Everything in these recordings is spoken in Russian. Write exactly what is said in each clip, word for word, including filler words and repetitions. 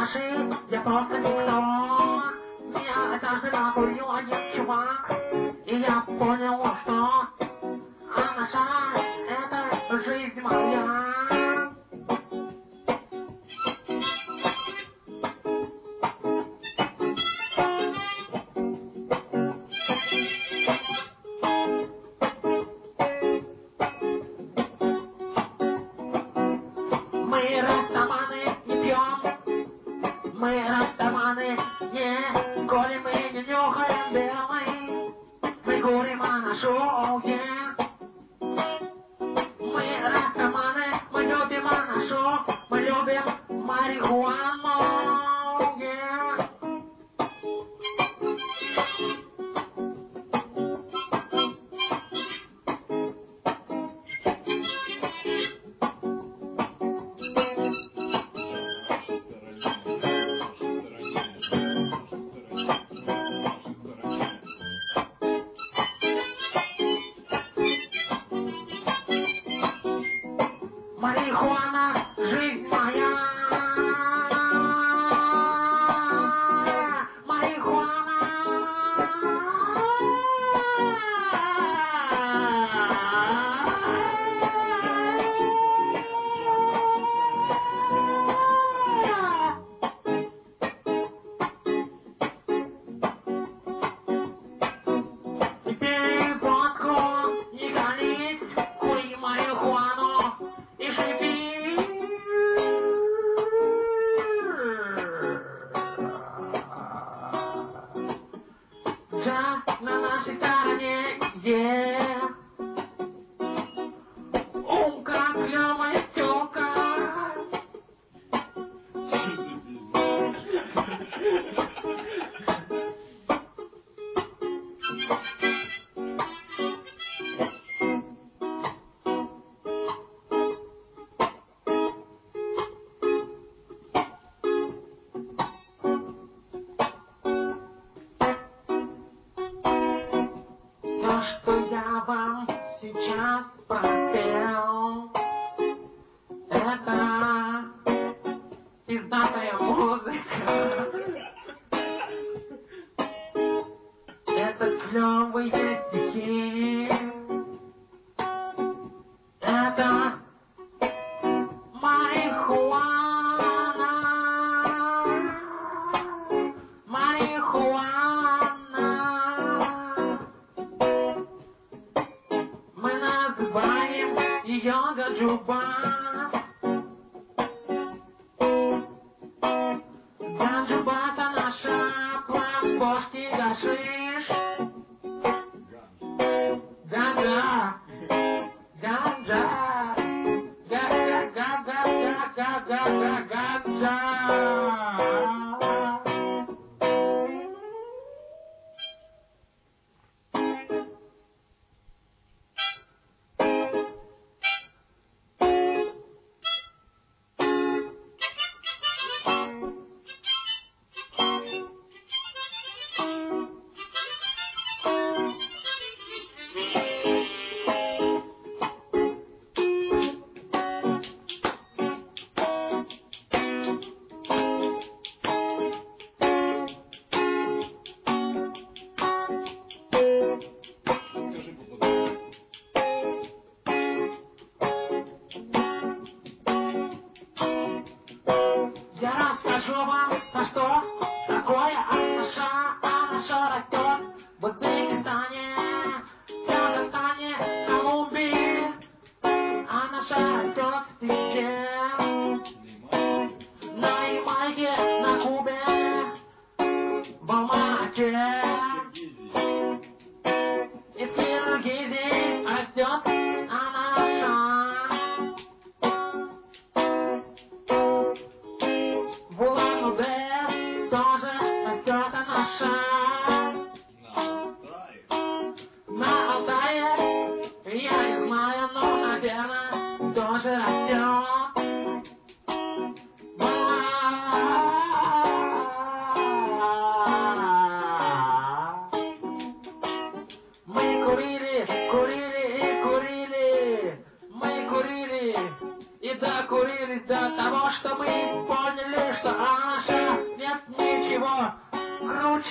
наши, я просто никто. Меня однажды накурил один чувак, и я понял, что а наша — это жизнь моя. Мы растаманы не пьем, мы растаманы не курим и не нюхаем белый, мы курим анашоуе. Мы растаманы, мы любим анашу, мы любим марихуану. Yeah. Марихуана, жизнь моя. Марихуана. И пей водку, не галить, кури марихуану. И живи да, на нашей стороне, yeah. Ум, как клёвая тёлка. То, что я вам сейчас пропел, это пиздатая музыка. Это клёвые стихи. Это марихуана. Марихуана. Мы называем ее ганджуба. Ганджуба — это наша платформский гашиш. Ганджа, ганджа, га-га-га-га-га-га-га-га, ганджа. Я расскажу вам, про что такое анаша. Анаша растет в Узбекистане, Казахстане, Колумбии. Анаша растет везде. На Ямайке, на Кубе, в Алмате и в Киргизии растет анаша. В Улан-Удэ тоже растет анаша. На Алтае, я не знаю, но, наверное, тоже растет. Мы курили, курили и курили.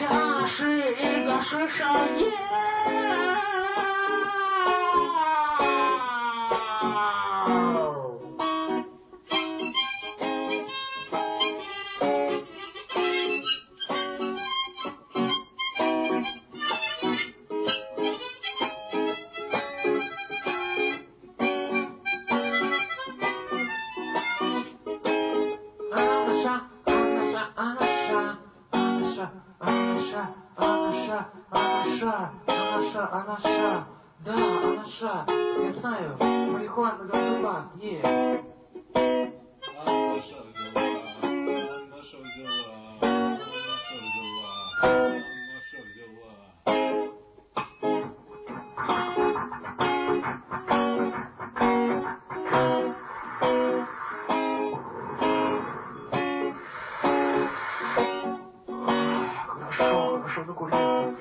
是一个水手爷。 А наша, да, а наша, я знаю, марихуана на зубах, е. А наша взяла, а наша взяла, а наша взяла, а наша взяла. Хорошо, хорошо, закурил.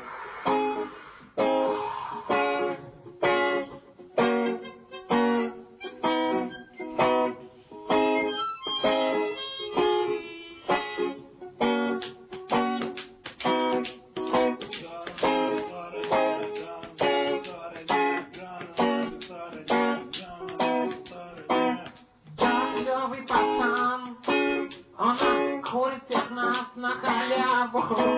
Клевый пацан, он курит всех нас на халяву.